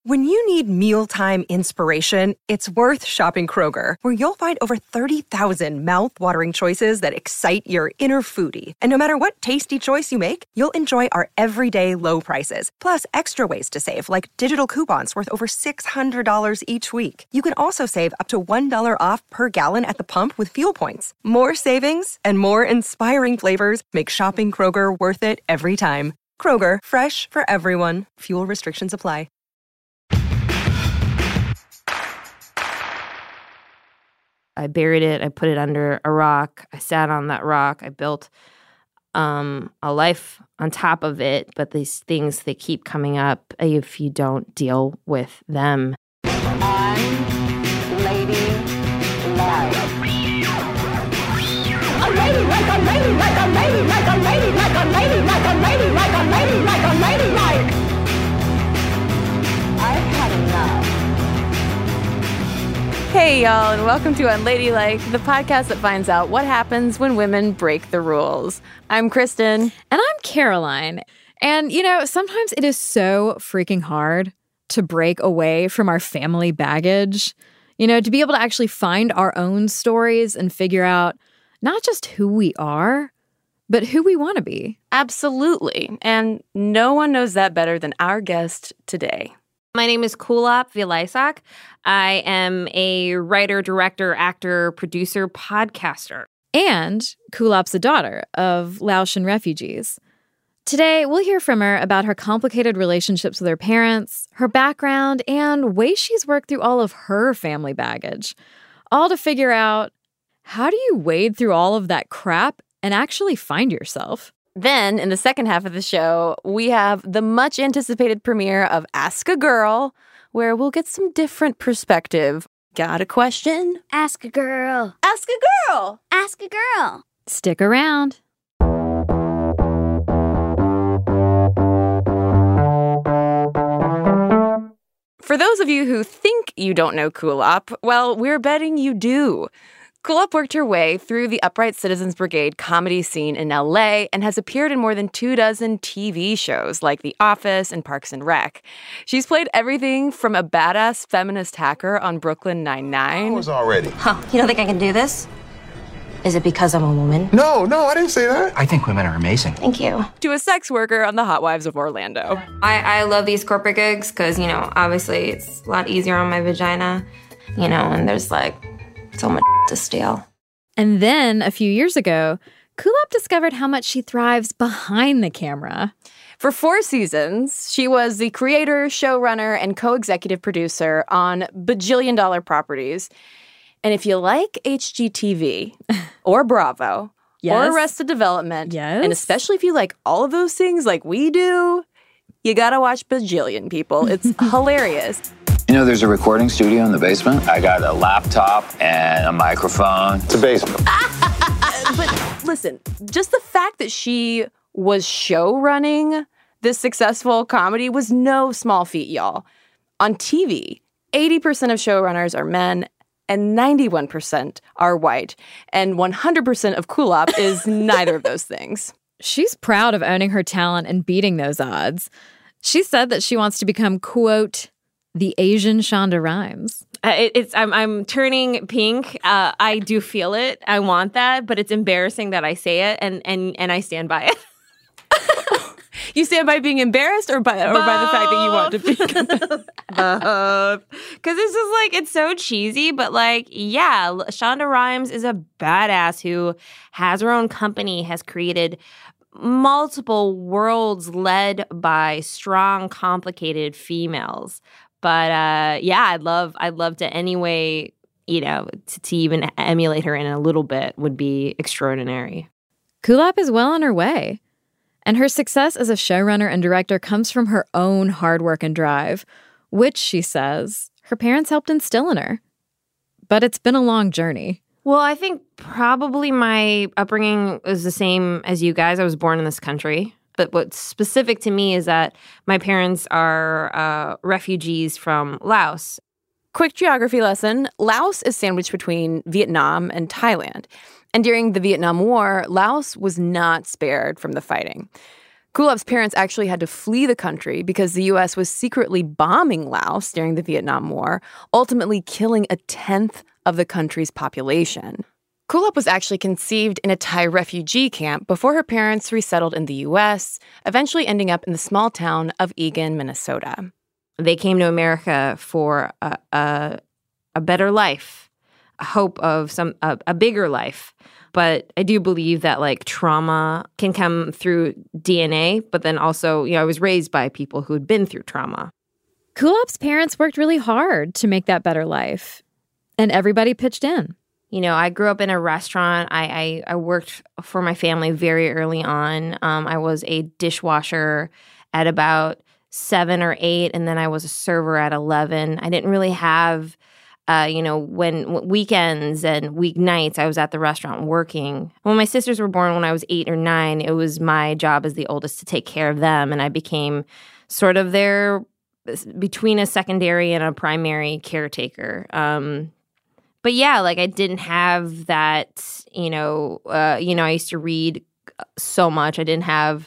When you need mealtime inspiration, it's worth shopping Kroger, where you'll find over 30,000 mouth-watering choices that excite your inner foodie. And no matter what tasty choice you make, you'll enjoy our everyday low prices, plus extra ways to save, like digital coupons worth over $600 each week. You can also save up to $1 off per gallon at the pump with fuel points. More savings and more inspiring flavors make shopping Kroger worth it every time. Kroger, fresh for everyone. Fuel restrictions apply. I buried it. I put it under a rock. I sat on that rock. I built a life on top of it. But these things, they keep coming up if you don't deal with them. Lady like a lady, like a lady, like a lady, like a lady, like a lady, like a lady, like a lady, like a lady, like. I've had enough. Hey, y'all, and welcome to Unladylike, the podcast that finds out what happens when women break the rules. I'm Kristen. And I'm Caroline. And, you know, sometimes it is so freaking hard to break away from our family baggage. You know, to be able to actually find our own stories and figure out not just who we are, but who we want to be. Absolutely. And no one knows that better than our guest today. My name is Kulap Vilaysack. I am a writer, director, actor, producer, podcaster. And Kulap's a daughter of Laotian refugees. Today, we'll hear from her about her complicated relationships with her parents, her background, and ways she's worked through all of her family baggage. All to figure out, how do you wade through all of that crap and actually find yourself? Then, in the second half of the show, we have the much-anticipated premiere of Ask a Girl, where we'll get some different perspective. Got a question? Ask a girl. Ask a girl! Ask a girl. Stick around. For those of you who think you don't know Kulap, well, we're betting you do. Kulap worked her way through the Upright Citizens Brigade comedy scene in LA and has appeared in more than 24 TV shows like The Office and Parks and Rec. She's played everything from a badass feminist hacker on Brooklyn Nine-Nine. I was already. Huh, you don't think I can do this? Is it because I'm a woman? No, I didn't say that. I think women are amazing. Thank you. To a sex worker on The Hot Wives of Orlando. I love these corporate gigs because, you know, obviously it's a lot easier on my vagina, you know, and there's like so much to steal. And then, a few years ago, Kulap discovered how much she thrives behind the camera. For 4 seasons, she was the creator, showrunner, and co-executive producer on bajillion-dollar properties. And if you like HGTV or Bravo or Arrested Development, and especially if you like all of those things like we do, you gotta watch Bajillion, people. It's hilarious. You know, there's a recording studio in the basement. I got a laptop and a microphone. It's a basement. But listen, just the fact that she was show running this successful comedy was no small feat, y'all. On TV, 80% of showrunners are men and 91% are white. And 100% of Kulap is neither of those things. She's proud of owning her talent and beating those odds. She said that she wants to become, quote, the Asian Shonda Rhimes. I'm turning pink. I do feel it. I want that, but it's embarrassing that I say it, and I stand by it. You stand by being embarrassed or by the fact that you want to be Both. Because it's just like, it's so cheesy, but like, yeah, Shonda Rhimes is a badass who has her own company, has created multiple worlds led by strong, complicated females. But yeah, I'd love to anyway, you know, to even emulate her in a little bit would be extraordinary. Kulap is well on her way. And her success as a showrunner and director comes from her own hard work and drive, which, she says, her parents helped instill in her. But it's been a long journey. Well, I think probably my upbringing is the same as you guys. I was born in this country. But what's specific to me is that my parents are refugees from Laos. Quick geography lesson. Laos is sandwiched between Vietnam and Thailand. And during the Vietnam War, Laos was not spared from the fighting. Kulop's parents actually had to flee the country because the U.S. was secretly bombing Laos during the Vietnam War, ultimately killing a tenth of the country's population. Kulop was actually conceived in a Thai refugee camp before her parents resettled in the U.S., eventually ending up in the small town of Eagan, Minnesota. They came to America for a better life, a hope of a bigger life. But I do believe that, like, trauma can come through DNA, but then also, I was raised by people who had been through trauma. Kulop's parents worked really hard to make that better life, and everybody pitched in. I grew up in a restaurant. I worked for my family very early on. I was a dishwasher at about 7 or 8, and then I was a server at 11. I didn't really have... when weekends and weeknights, I was at the restaurant working. When my sisters were born when I was 8 or 9, it was my job as the oldest to take care of them. And I became sort of between a secondary and a primary caretaker. But yeah, like, I didn't have that, I used to read so much. I didn't have,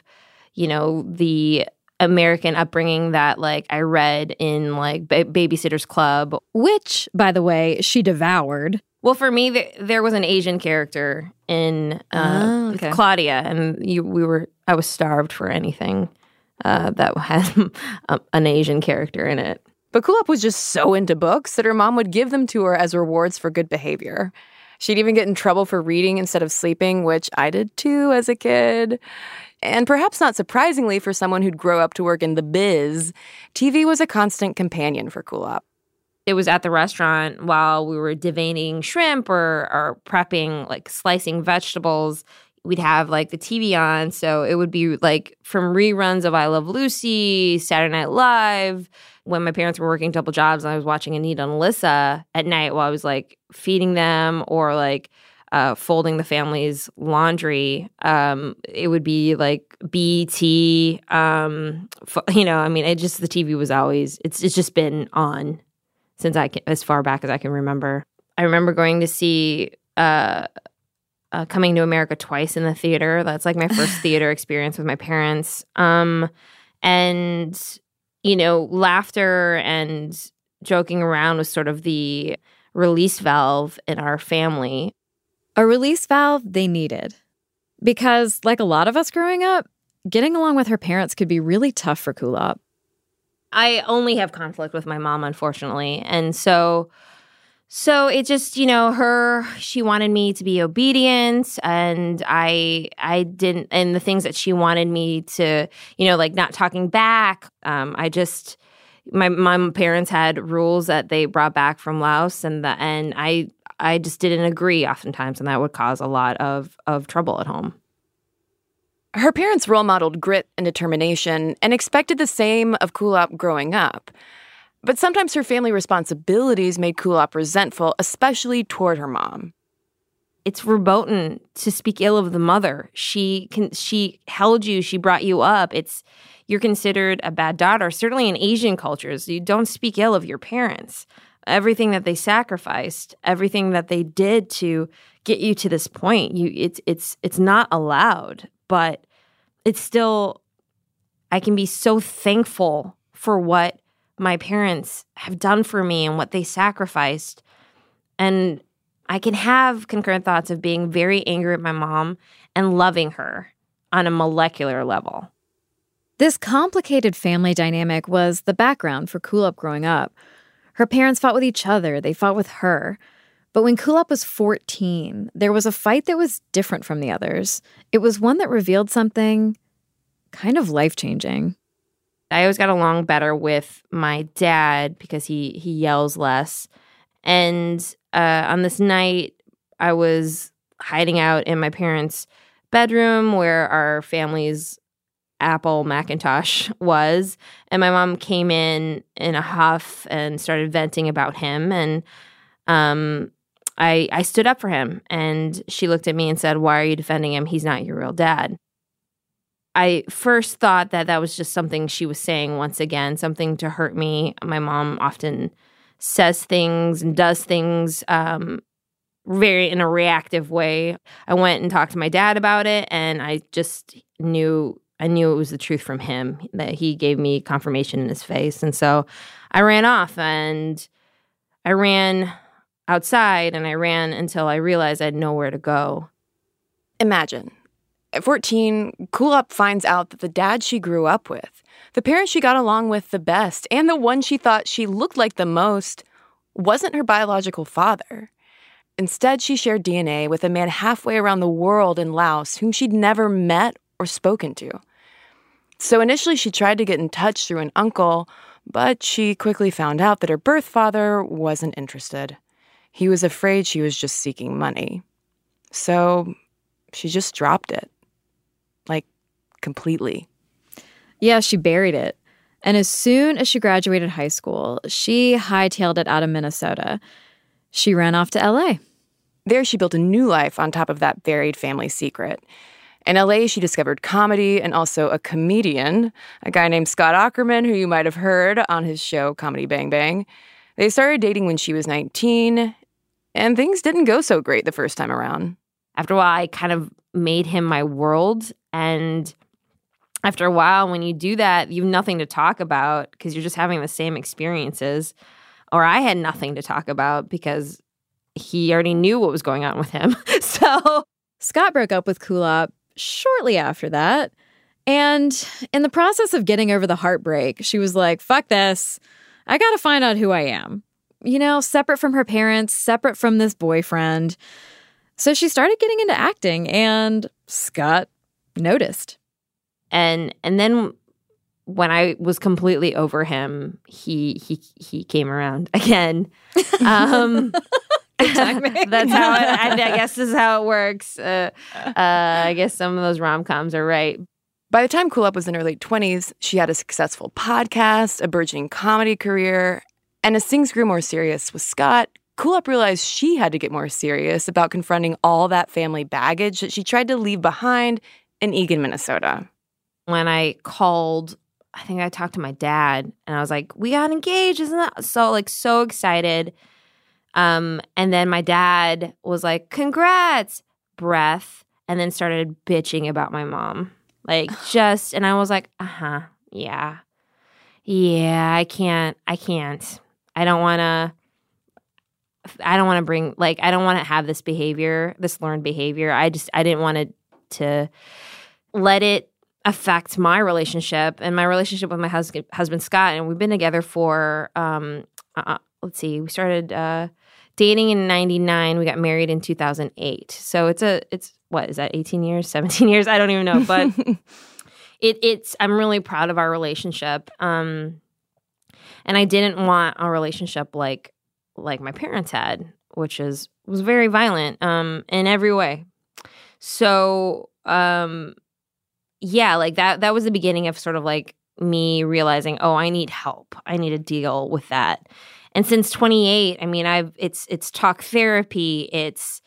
the American upbringing that, like, I read in, like, Babysitter's Club. Which, by the way, she devoured. Well, for me, there was an Asian character in Claudia, and I was starved for anything that had an Asian character in it. But Kulop was just so into books that her mom would give them to her as rewards for good behavior. She'd even get in trouble for reading instead of sleeping, which I did too as a kid. And perhaps not surprisingly for someone who'd grow up to work in the biz, TV was a constant companion for Kulop. It was at the restaurant while we were deveining shrimp or prepping, like, slicing vegetables. We'd have, like, the TV on. So it would be, like, from reruns of I Love Lucy, Saturday Night Live. When my parents were working double jobs and I was watching Anita and Alyssa at night while I was, like, feeding them or, like, folding the family's laundry, it would be like BT. The TV was always, it's just been on since as far back as I can remember. I remember going to see Coming to America twice in the theater. That's, like, my first theater experience with my parents. Laughter and joking around was sort of the release valve in our family. A release valve they needed. Because, like a lot of us growing up, getting along with her parents could be really tough for Kulop. I only have conflict with my mom, unfortunately. And so it just, she wanted me to be obedient, and I didn't, and the things that she wanted me to, like, not talking back. My parents had rules that they brought back from Laos, and I just didn't agree oftentimes, and that would cause a lot of trouble at home. Her parents role modeled grit and determination and expected the same of Kulop growing up. But sometimes her family responsibilities made Kulop resentful, especially toward her mom. It's verboten to speak ill of the mother. She held you, she brought you up. You're considered a bad daughter. Certainly in Asian cultures, you don't speak ill of your parents. Everything that they sacrificed, everything that they did to get you to this point, it's not allowed. But it's still, I can be so thankful for what my parents have done for me and what they sacrificed. And I can have concurrent thoughts of being very angry at my mom and loving her on a molecular level. This complicated family dynamic was the background for Kulop growing up. Her parents fought with each other. They fought with her. But when Kulop was 14, there was a fight that was different from the others. It was one that revealed something kind of life-changing. I always got along better with my dad because he yells less. And on this night, I was hiding out in my parents' bedroom where our family's Apple Macintosh was. And my mom came in a huff and started venting about him. And I stood up for him. And she looked at me and said, "Why are you defending him? He's not your real dad." I first thought that was just something she was saying once again, something to hurt me. My mom often says things and does things very in a reactive way. I went and talked to my dad about it, and I just knew I knew it was the truth from him, that he gave me confirmation in his face. And so I ran off, and I ran outside, and I ran until I realized I had nowhere to go. Imagine, at 14, Kulap finds out that the dad she grew up with, the parent she got along with the best, and the one she thought she looked like the most, wasn't her biological father. Instead, she shared DNA with a man halfway around the world in Laos whom she'd never met or spoken to. So initially, she tried to get in touch through an uncle, but she quickly found out that her birth father wasn't interested. He was afraid she was just seeking money. So she just dropped it. Like, completely. Yeah, she buried it. And as soon as she graduated high school, she hightailed it out of Minnesota. She ran off to LA. There, she built a new life on top of that buried family secret. In LA, she discovered comedy and also a comedian, a guy named Scott Aukerman, who you might have heard on his show Comedy Bang Bang. They started dating when she was 19, and things didn't go so great the first time around. After a while, I kind of made him my world. And after a while, when you do that, you have nothing to talk about because you're just having the same experiences. Or I had nothing to talk about because he already knew what was going on with him. So Scott broke up with Kulap shortly after that. And in the process of getting over the heartbreak, she was like, fuck this. I got to find out who I am. You know, separate from her parents, separate from this boyfriend. So she started getting into acting, and Scott noticed. And then when I was completely over him, he came around again. That's how I guess this is how it works. I guess some of those rom-coms are right. By the time Kulap was in her late 20s, she had a successful podcast, a burgeoning comedy career, and as things grew more serious with Scott, Kulap realized she had to get more serious about confronting all that family baggage that she tried to leave behind in Eagan, Minnesota. When I called, I think I talked to my dad, and I was like, we got engaged, isn't that so excited? And then my dad was like, congrats, breath, and then started bitching about my mom. And I was like, yeah, I can't. I don't want to bring, I don't want to have this behavior, this learned behavior. I didn't want to let it affect my relationship and my relationship with my husband Scott. And we've been together for, we started dating in 1999. We got married in 2008. So it's what is that, 18 years, 17 years? I don't even know. But I'm really proud of our relationship. And I didn't want a relationship like my parents had, which was very violent in every way. So that was the beginning of sort of like me realizing, oh, I need help. I need to deal with that. And since 28, I mean, it's talk therapy, it's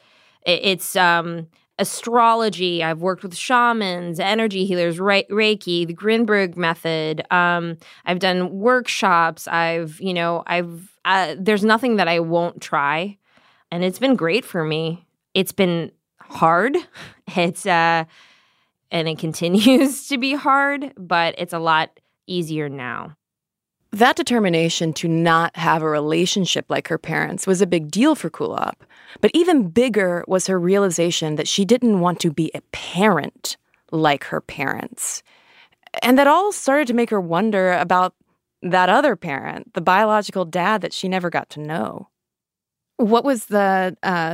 astrology. I've worked with shamans, energy healers, Reiki, the Grinberg method. I've done workshops. there's nothing that I won't try, and it's been great for me. It's been hard. And it continues to be hard, but it's a lot easier now. That determination to not have a relationship like her parents was a big deal for Kulap. But even bigger was her realization that she didn't want to be a parent like her parents. And that all started to make her wonder about that other parent, the biological dad that she never got to know. What was the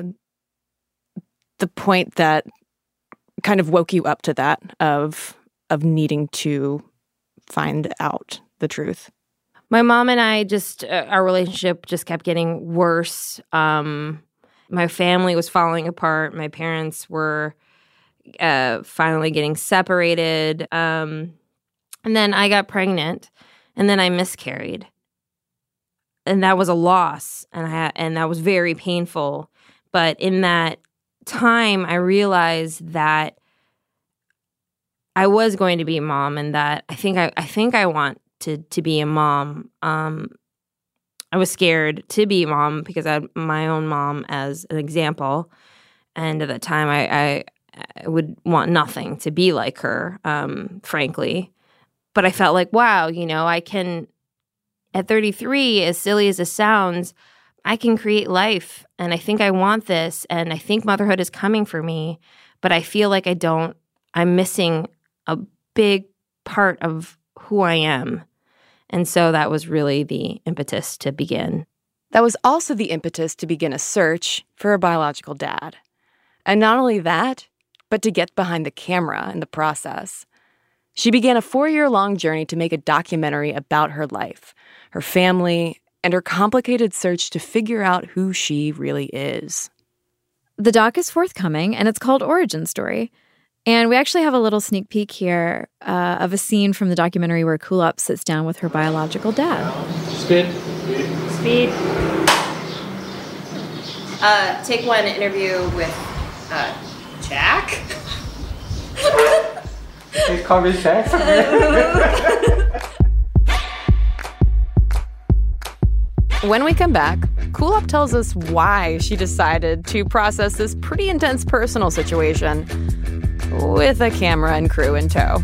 point that kind of woke you up to that of needing to find out the truth? My mom and I our relationship just kept getting worse. My family was falling apart. My parents were finally getting separated. And then I got pregnant, and then I miscarried. And that was a loss, and that was very painful. But in that time, I realized that I was going to be a mom, and that I think I want to be a mom. I was scared to be a mom because I had my own mom as an example, and at that time I would want nothing to be like her, frankly. But I felt like, wow, I can, at 33, as silly as this sounds, I can create life. And I think I want this. And I think motherhood is coming for me. But I feel like I'm missing a big part of who I am. And so that was really the impetus to begin. That was also the impetus to begin a search for a biological dad. And not only that, but to get behind the camera in the process. She began a 4-year-long journey to make a documentary about her life, her family, and her complicated search to figure out who she really is. The doc is forthcoming, and it's called Origin Story. And we actually have a little sneak peek here of a scene from the documentary where Kulap sits down with her biological dad. Speed. Take one, interview with Jack. Please call me Jack. When we come back, Kulap tells us why she decided to process this pretty intense personal situation with a camera and crew in tow.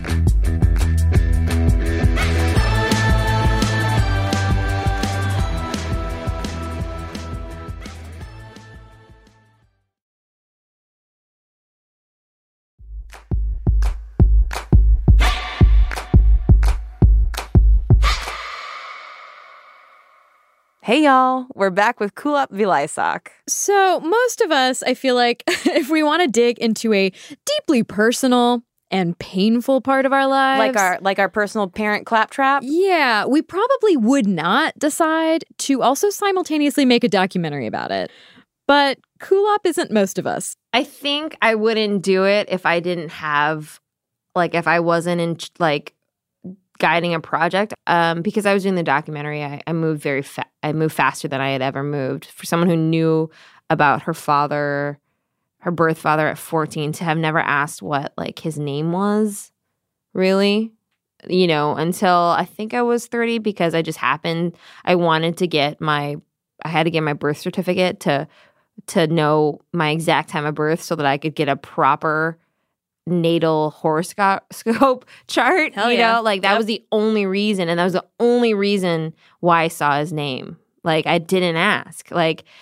Hey y'all, we're back with Kulap Vilaysack. So most of us, I feel like, if we want to dig into a deeply personal and painful part of our lives, Like our personal parent claptrap? yeah, we probably would not decide to also simultaneously make a documentary about it. But Kulap isn't most of us. I think I wouldn't do it if I didn't have, if I wasn't in, guiding a project. Because I was doing the documentary, I moved I moved faster than I had ever moved. For someone who knew about her father, her birth father at 14, to have never asked what, his name was, really, until I think I was 30, because I wanted to get I had to get my birth certificate to know my exact time of birth so that I could get a proper natal horoscope chart. Hell yeah. That was the only reason, and that was the only reason why I saw his name. I didn't ask.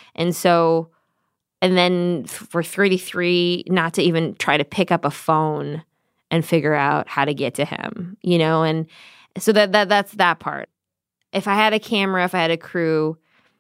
And then for 33, not to even try to pick up a phone and figure out how to get to him, and so that's that part. If I had a camera, if I had a crew,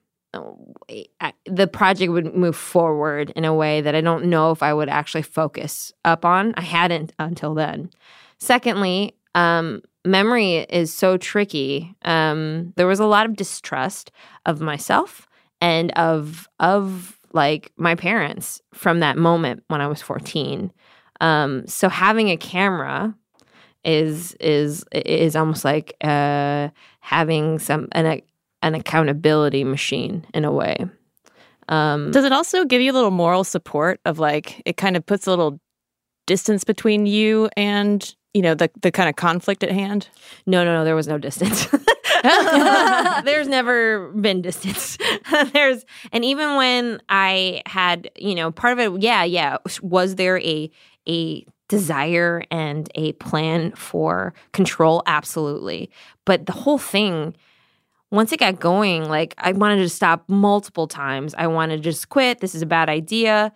the project would move forward in a way that I don't know if I would actually focus up on. I hadn't until then. Secondly, memory is so tricky. There was a lot of distrust of myself and of my parents from that moment when I was 14. So having a camera is almost like having an accountability machine in a way. Does it also give you a little moral support of it kind of puts a little distance between you and, the kind of conflict at hand? No, there was no distance. There's never been distance. And even when I had, part of it, was there a desire and a plan for control? Absolutely. But the whole thing, once it got going, I wanted to stop multiple times. I wanted to just quit. This is a bad idea.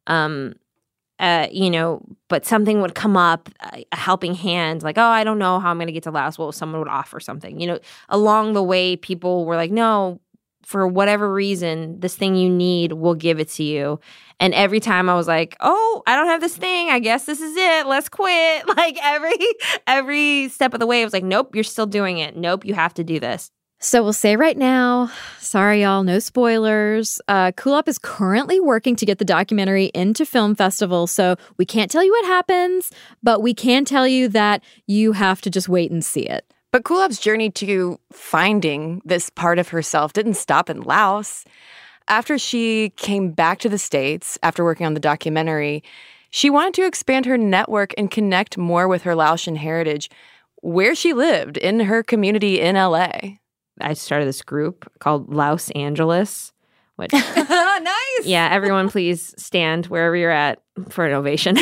But something would come up, a helping hand, I don't know how I'm going to get to Laos. Well, someone would offer something. Along the way, people were like, no, for whatever reason, this thing you need, we'll give it to you. And every time I was like, oh, I don't have this thing. I guess this is it. Let's quit. Every step of the way, I was like, nope, you're still doing it. Nope, you have to do this. So we'll say right now, sorry y'all, no spoilers. Kulap is currently working to get the documentary into film festivals, so we can't tell you what happens, but we can tell you that you have to just wait and see it. But Kulap's journey to finding this part of herself didn't stop in Laos. After she came back to the States, after working on the documentary, she wanted to expand her network and connect more with her Laotian heritage where she lived in her community in LA. I started this group called Los Angeles, which Nice. yeah, everyone please stand wherever you're at for an ovation.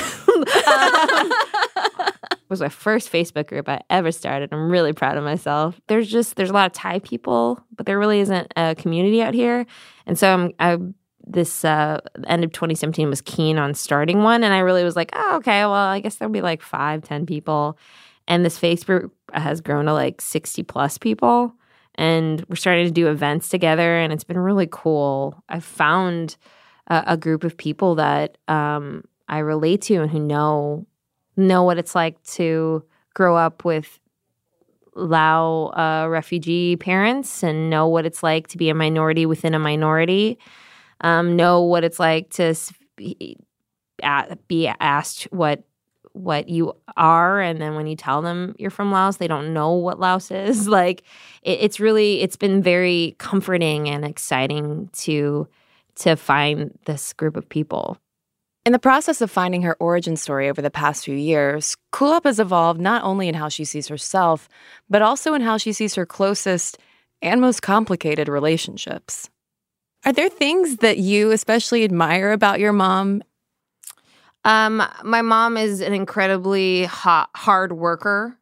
It was my first Facebook group I ever started. I'm really proud of myself. There's a lot of Thai people, but there really isn't a community out here. And so this end of 2017 was keen on starting one, and I really was like, oh, okay, well, I guess there'll be like 5-10 people. And this Facebook group has grown to like 60 plus people, and we're starting to do events together, and it's been really cool. I've found a group of people that I relate to and who know what it's like to grow up with Lao refugee parents and know what it's like to be a minority within a minority, know what it's like to be asked what you are, and then when you tell them you're from Laos, they don't know what Laos is. Like it's been very comforting and exciting to find this group of people. In the process of finding her origin story over the past few years, Kulap has evolved not only in how she sees herself, but also in how she sees her closest and most complicated relationships. Are there things that you especially admire about your mom? My mom is an incredibly hard worker.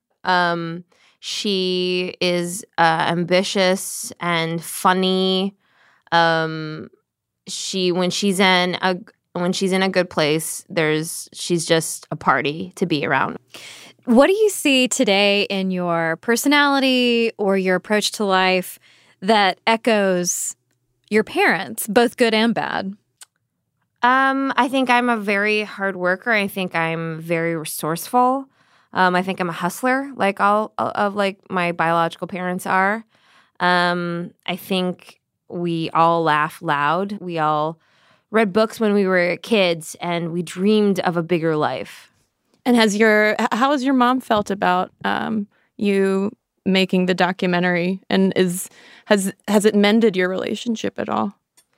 She is ambitious and funny. When she's in a good place, she's just a party to be around. What do you see today in your personality or your approach to life that echoes your parents, both good and bad? I think I'm a very hard worker. I think I'm very resourceful. I think I'm a hustler, like all of my biological parents are. I think we all laugh loud. We all read books when we were kids, and we dreamed of a bigger life. And how has your mom felt about you making the documentary? And has it mended your relationship at all?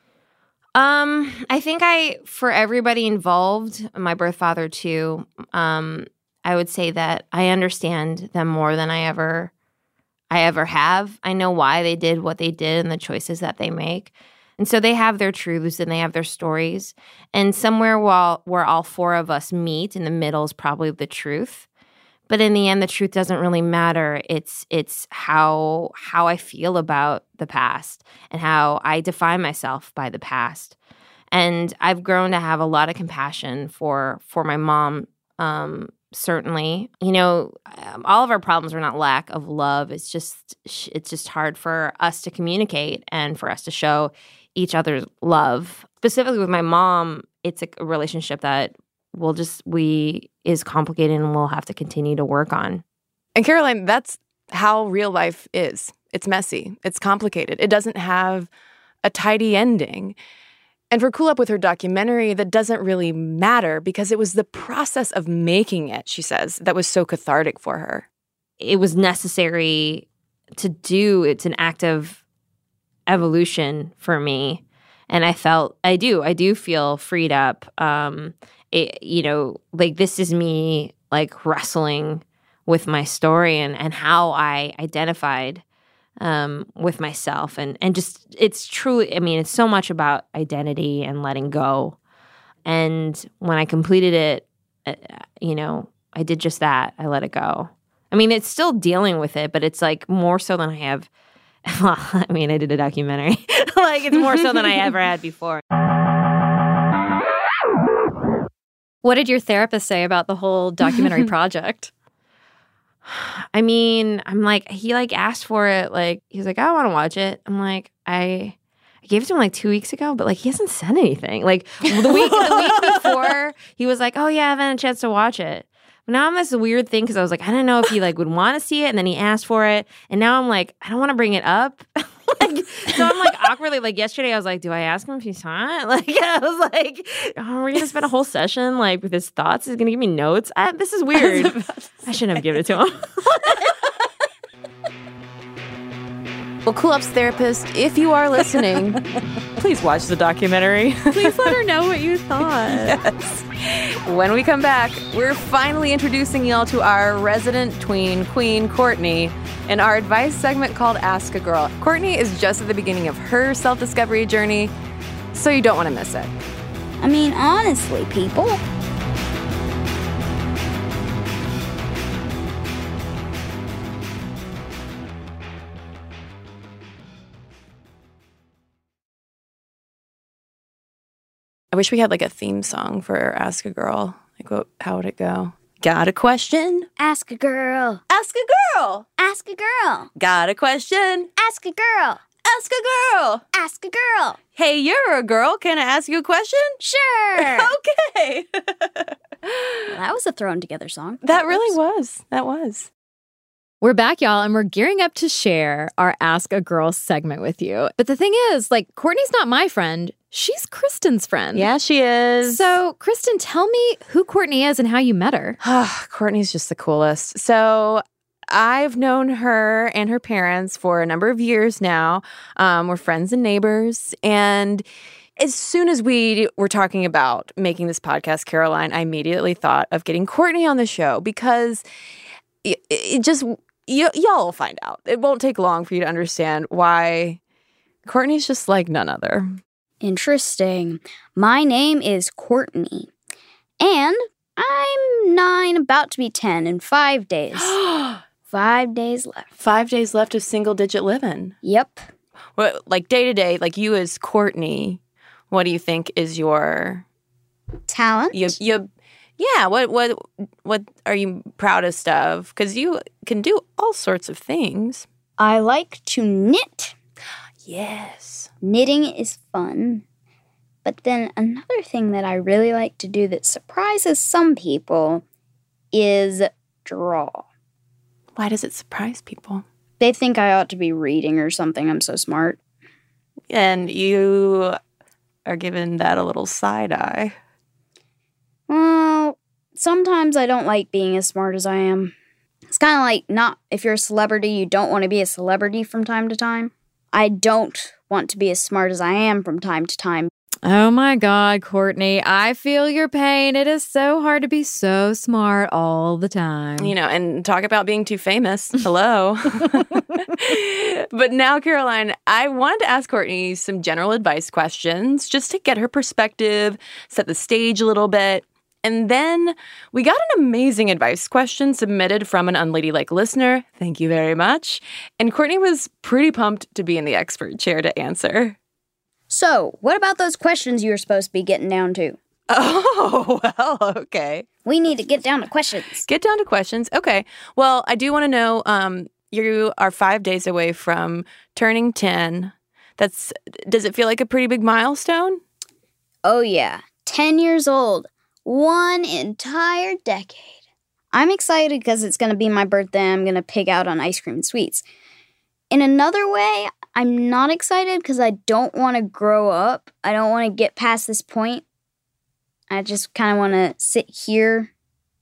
I think for everybody involved, my birth father too, I would say that I understand them more than I ever have. I know why they did what they did and the choices that they make. And so they have their truths and they have their stories. And somewhere where all four of us meet in the middle is probably the truth. But in the end, the truth doesn't really matter. It's how I feel about the past and how I define myself by the past. And I've grown to have a lot of compassion for my mom, certainly. You know, all of our problems are not lack of love. It's just hard for us to communicate and for us to show each other's love. Specifically with my mom, it's a relationship that is complicated and we'll have to continue to work on. And Caroline, that's how real life is. It's messy. It's complicated. It doesn't have a tidy ending. And for Kulap with her documentary, that doesn't really matter because it was the process of making it, she says, that was so cathartic for her. It was necessary to do. It's an act of evolution for me. And I do feel freed up. This is me like wrestling with my story and how I identified with myself. And just, it's truly, it's so much about identity and letting go. And when I completed it, I did just that. I let it go. It's still dealing with it, but it's like more so than I have. Well, I did a documentary. It's more so than I ever had before. What did your therapist say about the whole documentary project? He asked for it. He's like, I want to watch it. I'm like, I gave it to him 2 weeks ago, but he hasn't said anything. The week before, he was like, oh yeah, I haven't had a chance to watch it. But now I'm this weird thing because I was like, I don't know if he would want to see it, and then he asked for it, and now I'm like, I don't want to bring it up. So I'm awkwardly yesterday I was like, do I ask him if he saw it? I was like, oh, we're gonna spend a whole session with his thoughts. He's gonna give me notes. This is weird. I shouldn't have given it to him. Well, Kulap's therapist, if you are listening, please watch the documentary. Please let her know what you thought. Yes. When we come back, we're finally introducing y'all to our resident tween queen, Courtney. in our advice segment called Ask a Girl. Courtney is just at the beginning of her self-discovery journey, so you don't want to miss it. I mean, honestly, people. I wish we had like a theme song for Ask a Girl. Like, how would it go? Got a question? Ask a girl. Ask a girl. Ask a girl. Got a question? Ask a girl. Ask a girl. Ask a girl. Hey, you're a girl. Can I ask you a question? Sure. Okay. Well, that was a thrown together song. That really was. That was. We're back, y'all, and we're gearing up to share our Ask a Girl segment with you. But the thing is, like, Courtney's not my friend. She's Kristen's friend. Yeah, she is. So, Kristen, tell me who Courtney is and how you met her. Courtney's just the coolest. So I've known her and her parents for a number of years now. We're friends and neighbors. And as soon as we were talking about making this podcast, Caroline, I immediately thought of getting Courtney on the show because it just... y'all will find out. It won't take long for you to understand why Courtney's just like none other. Interesting. My name is Courtney. And I'm 9, about to be 10 in 5 days. 5 days left. 5 days left of single-digit living. Yep. Well, like day-to-day, like you as Courtney, what do you think is your... Talent? Yeah, what are you proudest of? Because you can do all sorts of things. I like to knit. Yes. Knitting is fun. But then another thing that I really like to do that surprises some people is draw. Why does it surprise people? They think I ought to be reading or something. I'm so smart. And you are giving that a little side eye. Well, sometimes I don't like being as smart as I am. It's kind of like not if you're a celebrity, you don't want to be a celebrity from time to time. I don't want to be as smart as I am from time to time. Oh my God, Courtney, I feel your pain. It is so hard to be so smart all the time. You know, and talk about being too famous. Hello. But now, Caroline, I wanted to ask Courtney some general advice questions just to get her perspective, set the stage a little bit. And then we got an amazing advice question submitted from an unladylike listener. Thank you very much. And Courtney was pretty pumped to be in the expert chair to answer. So, what about those questions you were supposed to be getting down to? Oh, well, okay. We need to get down to questions. Get down to questions. Okay. Well, I do want to know, you are 5 days away from turning 10. Does it feel like a pretty big milestone? Oh, yeah. 10 years old. 1 entire decade. I'm excited because it's going to be my birthday. I'm going to pig out on ice cream and sweets. In another way, I'm not excited because I don't want to grow up. I don't want to get past this point. I just kind of want to sit here,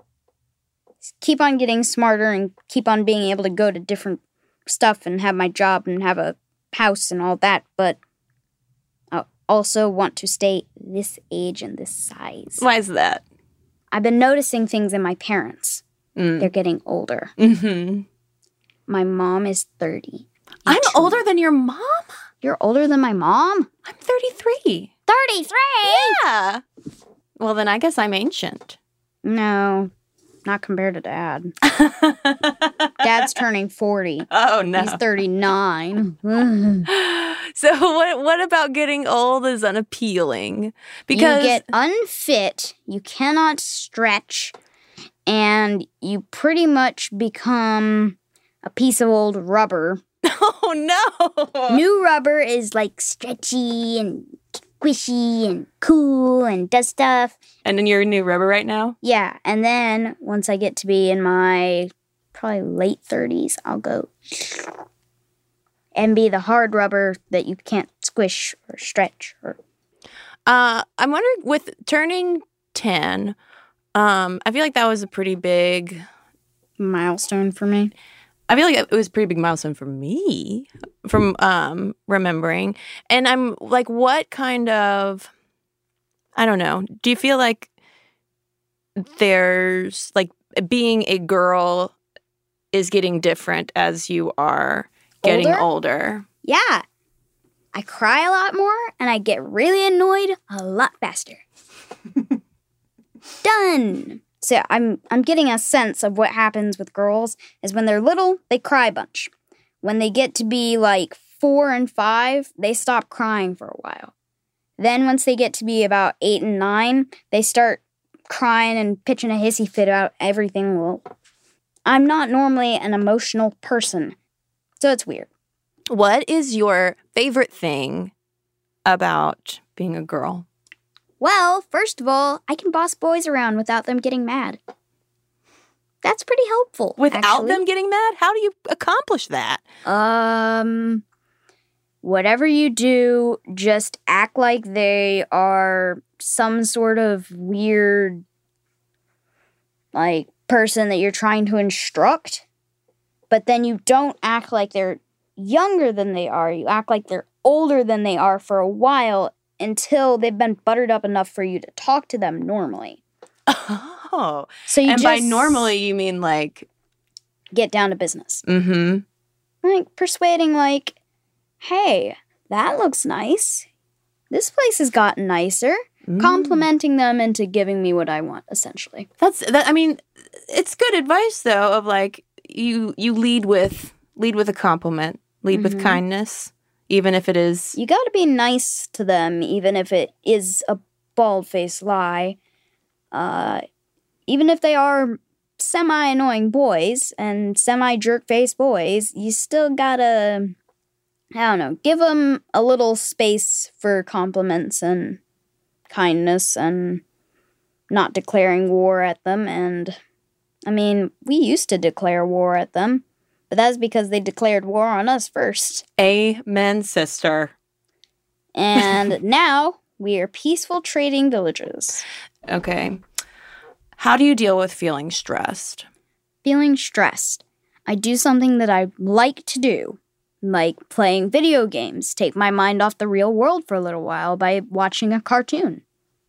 keep on getting smarter, and keep on being able to go to different stuff and have my job and have a house and all that. But I also want to stay this age and this size. Why is that? I've been noticing things in my parents. They're getting older. Mm-hmm. My mom is 30. I'm older than your mom? You're older than my mom? I'm 33. 33? Yeah. Well, then I guess I'm ancient. No, not compared to Dad. Dad's turning 40. Oh, no. He's 39. So what about getting old is unappealing? Because you get unfit, you cannot stretch, and you pretty much become a piece of old rubber. Oh, no. New rubber is like stretchy and squishy and cool and does stuff. And then you're a new rubber right now? Yeah, and then once I get to be in my probably late 30s, I'll go and be the hard rubber that you can't squish or stretch. I'm wondering, with turning 10, I feel like that was a pretty big milestone for me. I feel like it was a pretty big milestone for me from remembering. And I'm like, what kind of, I don't know, do you feel like there's, like, being a girl is getting different as you are getting older. Yeah. I cry a lot more and I get really annoyed a lot faster. Done. So I'm getting a sense of what happens with girls is when they're little, they cry a bunch. When they get to be like 4 and 5, they stop crying for a while. Then once they get to be about 8 and 9, they start crying and pitching a hissy fit about everything. Well, I'm not normally an emotional person, so it's weird. What is your favorite thing about being a girl? Well, first of all, I can boss boys around without them getting mad. That's pretty helpful. Without them getting mad? How do you accomplish that? Whatever you do, just act like they are some sort of weird, like, person that you're trying to instruct. But then you don't act like they're younger than they are. You act like they're older than they are for a while until they've been buttered up enough for you to talk to them normally. Oh. So you by normally, you mean like... get down to business. Mm-hmm. Like persuading like, hey, that looks nice. This place has gotten nicer. Complimenting them into giving me what I want, essentially. I mean, it's good advice though. Of like you lead with a compliment, lead with kindness, even if it is. You got to be nice to them, even if it is a bald-faced lie. Even if they are semi-annoying boys and semi-jerk-faced boys, you still gotta, I don't know, give them a little space for compliments and kindness and not declaring war at them. And, I mean, we used to declare war at them, but that's because they declared war on us first. Amen, sister. And now we are peaceful trading villages. Okay. How do you deal with feeling stressed? Feeling stressed. I do something that I like to do, like playing video games, take my mind off the real world for a little while by watching a cartoon.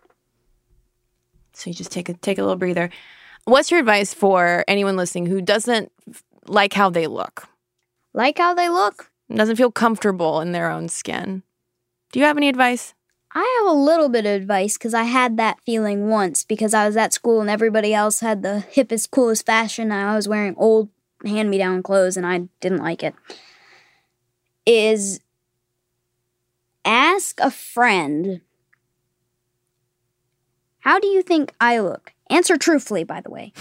So you just take a little breather. What's your advice for anyone listening who doesn't like how they look? Like how they look? Doesn't feel comfortable in their own skin. Do you have any advice? I have a little bit of advice because I had that feeling once because I was at school and everybody else had the hippest, coolest fashion and I was wearing old hand-me-down clothes and I didn't like it. Is ask a friend, how do you think I look? Answer truthfully, by the way.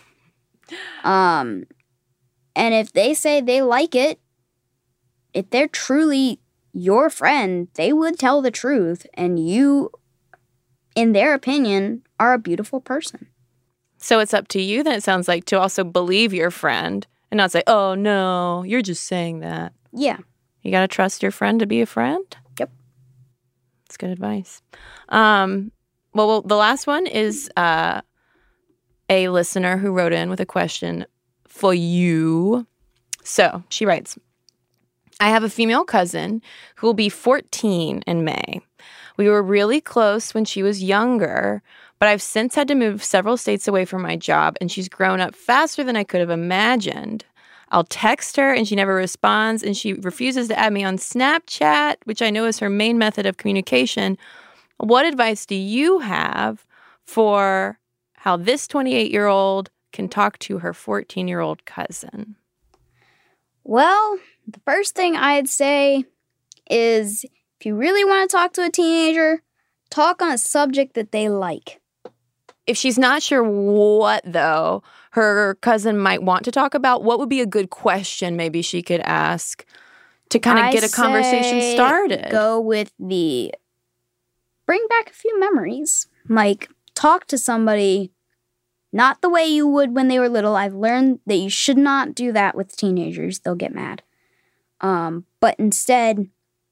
And if they say they like it, if they're truly your friend, they would tell the truth, and you, in their opinion, are a beautiful person. So it's up to you then, it sounds like, to also believe your friend and not say, oh, no, you're just saying that. Yeah. You got to trust your friend to be a friend? Yep. That's good advice. Well, the last one is a listener who wrote in with a question for you. So she writes, I have a female cousin who will be 14 in May. We were really close when she was younger, but I've since had to move several states away from my job, and she's grown up faster than I could have imagined. I'll text her, and she never responds, and she refuses to add me on Snapchat, which I know is her main method of communication. What advice do you have for how this 28-year-old can talk to her 14-year-old cousin? Well, the first thing I'd say is if you really want to talk to a teenager, talk on a subject that they like. If she's not sure what, though, her cousin might want to talk about, what would be a good question maybe she could ask to kind of get a conversation started? Go with the bring back a few memories. Like, talk to somebody not the way you would when they were little. I've learned that you should not do that with teenagers. They'll get mad. But instead,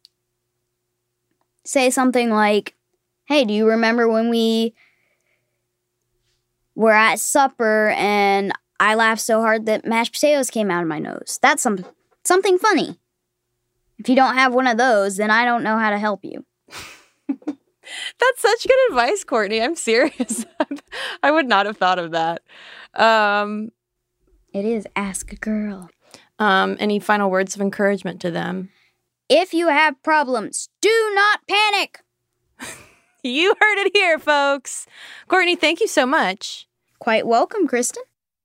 say something like, hey, do you remember when we were at supper and I laughed so hard that mashed potatoes came out of my nose? That's something funny. If you don't have one of those, then I don't know how to help you. That's such good advice, Courtney. I'm serious. I would not have thought of that. It is Ask a Girl. Any final words of encouragement to them? If you have problems, do not panic. You heard it here, folks. Courtney, thank you so much. Quite welcome, Kristen.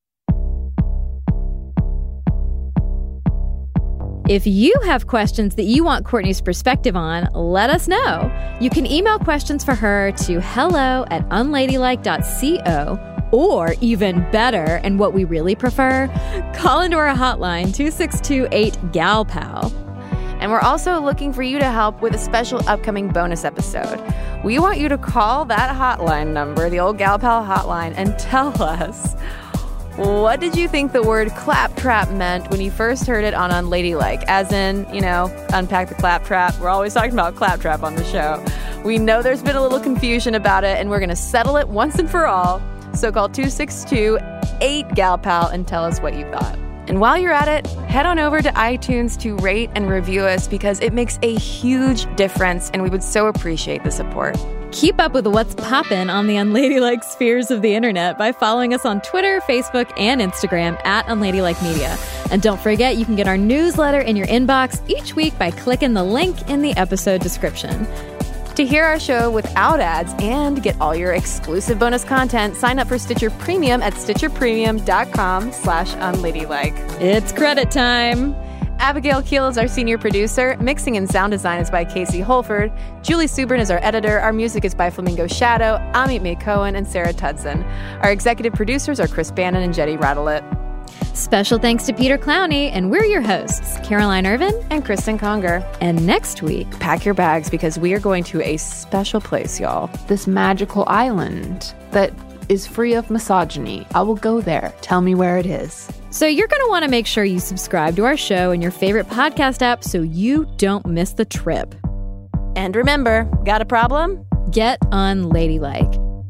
If you have questions that you want Courtney's perspective on, let us know. You can email questions for her to hello@unladylike.co, or even better, and what we really prefer, call into our hotline 262-8-GAL-PAL. And we're also looking for you to help with a special upcoming bonus episode. We want you to call that hotline number, the old Gal Pal hotline, and tell us, what did you think the word claptrap meant when you first heard it on Unladylike? As in, unpack the claptrap. We're always talking about claptrap on the show. We know there's been a little confusion about it, and we're going to settle it once and for all. So call 262-8-GAL-PAL and tell us what you thought. And while you're at it, head on over to iTunes to rate and review us because it makes a huge difference, and we would so appreciate the support. Keep up with what's poppin' on the unladylike spheres of the internet by following us on Twitter, Facebook, and Instagram @UnladylikeMedia. And don't forget, you can get our newsletter in your inbox each week by clicking the link in the episode description. To hear our show without ads and get all your exclusive bonus content, sign up for Stitcher Premium at stitcherpremium.com/unladylike. It's credit time. Abigail Keel is our senior producer. Mixing and sound design is by Casey Holford. Julie Subrin is our editor. Our music is by Flamingo Shadow, Amit May Cohen, and Sarah Tudson. Our executive producers are Chris Bannon and Jetty Radelet. Special thanks to Peter Clowney, and we're your hosts, Caroline Irvin and Kristen Conger. And next week, pack your bags because we are going to a special place, y'all. This magical island that is free of misogyny. I will go there. Tell me where it is. So you're going to want to make sure you subscribe to our show in your favorite podcast app so you don't miss the trip. And remember, got a problem? Get unladylike.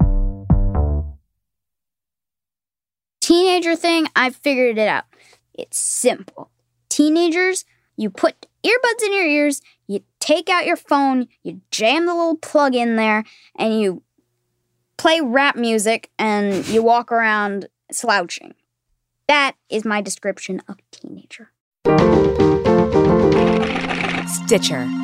Teenager thing, I figured it out. It's simple. Teenagers, you put earbuds in your ears, you take out your phone, you jam the little plug in there, and you play rap music, and you walk around slouching. That is my description of teenager. Stitcher.